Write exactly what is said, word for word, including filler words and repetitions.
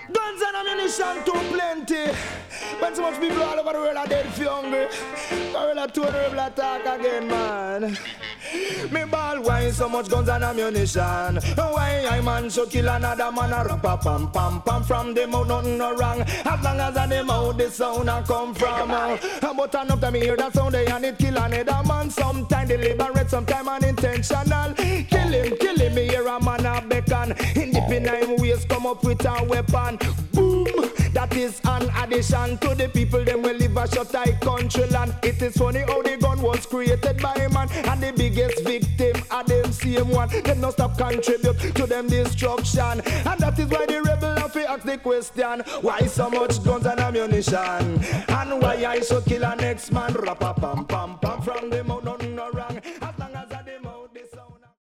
Guns and ammunition too plenty. When so much people all over the world are dead for hungry. I will have to rebel attack again, man. Me ball, why so much guns and ammunition? Why I man should kill another man a rap a pam pam pam from them out nothing no wrong. As long as I them out the sound a come from. Uh, but enough time me hear that sound they and it kill another man. Sometime deliberate, sometime unintentional. Kill him, kill him, me hear a man a beckon. In the pin nine ways come up with a weapon. Boom! That is an addition to the people them will live a short eye country land. It is funny how the gun was created by a man and the biggest victim are them same one. Them no stop contribute to them destruction. And that is why the rebel have to ask the question, why so much guns and ammunition? And why I should kill a next man? Rap a pam pam pam from the mouth.